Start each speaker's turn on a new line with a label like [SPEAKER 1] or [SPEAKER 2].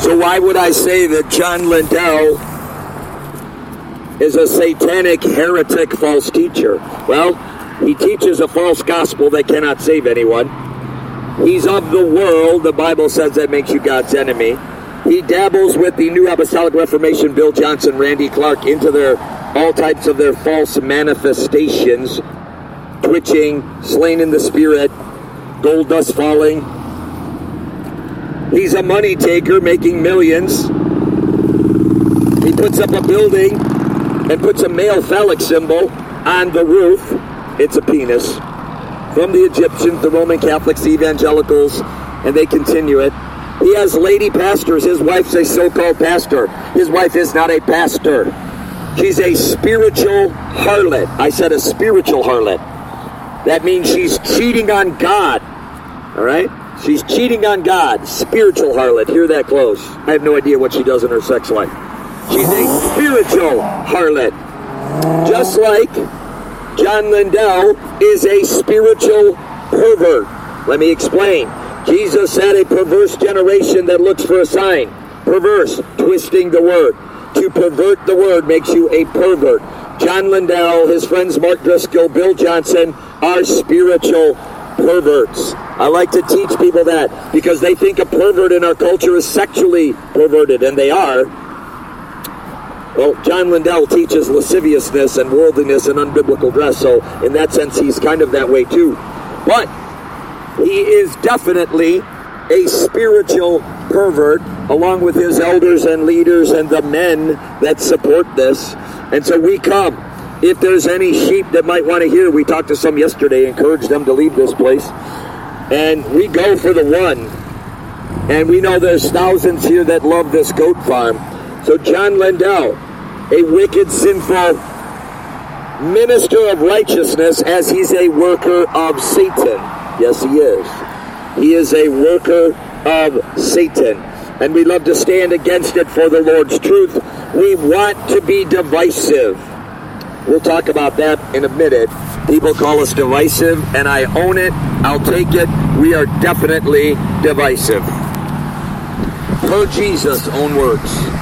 [SPEAKER 1] So why would I say that John Lindell is a satanic, heretic, false teacher? Well, he teaches a false gospel that cannot save anyone. He's of the world. The Bible says that makes you God's enemy. He dabbles with the New Apostolic Reformation, Bill Johnson, Randy Clark, into all types of their false manifestations, twitching, slain in the spirit, gold dust falling. He's a money taker making millions. He puts up a building and puts a male phallic symbol on the roof. It's a penis. From the Egyptians, the Roman Catholics, the evangelicals, and they continue it. He has lady pastors. His wife's a so-called pastor. His wife is not a pastor. She's a spiritual harlot. I said a spiritual harlot. That means she's cheating on God. All right? She's cheating on God. Spiritual harlot. Hear that close. I have no idea what she does in her sex life. She's a spiritual harlot. Just like John Lindell is a spiritual pervert. Let me explain. Jesus said a perverse generation that looks for a sign. Perverse, twisting the word. To pervert the word makes you a pervert. John Lindell, his friends Mark Driscoll, Bill Johnson are spiritual perverts. I like to teach people that because they think a pervert in our culture is sexually perverted, and they are. Well, John Lindell teaches lasciviousness and worldliness and unbiblical dress, so in that sense he's kind of that way too. But he is definitely a spiritual pervert, along with his elders and leaders and the men that support this. And so we come. If there's any sheep that might want to hear, we talked to some yesterday, encouraged them to leave this place. And we go for the one. And we know there's thousands here that love this goat farm. So John Lindell, a wicked, sinful minister of righteousness, as he's a worker of Satan. Yes, he is. He is a worker of Satan. And we love to stand against it for the Lord's truth. We want to be divisive. We'll talk about that in a minute. People call us divisive, and I own it. I'll take it. We are definitely divisive. Per Jesus' own words.